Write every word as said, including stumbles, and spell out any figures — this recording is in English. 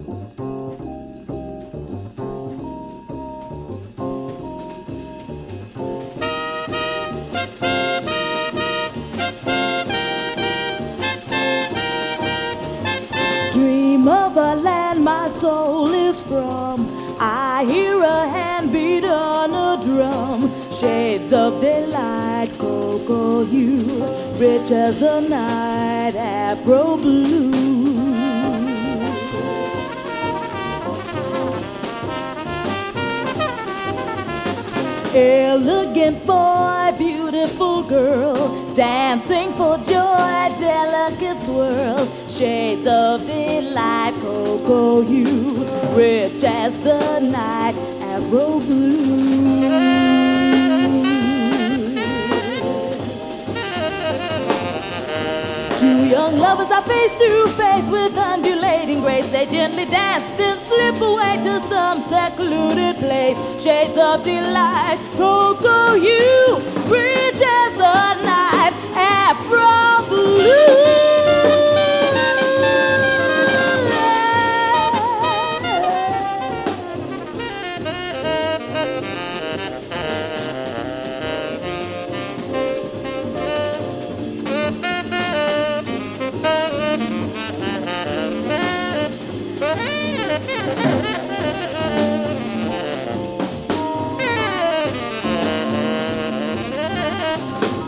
Dream of a land my soul is from. I hear a hand beat on a drum. Shades of daylight, cocoa hue, rich as the night, Afro blue. Elegant boy, beautiful girl, dancing for joy, delicate swirl. Shades of delight, cocoa hue, rich as the night, Afro blue. Two young lovers are face to face with undulating grace. They gently dance, then slip away to some secluded place. Shades of delight, cocoa hue, rich as the night, Afro blue. Thank you.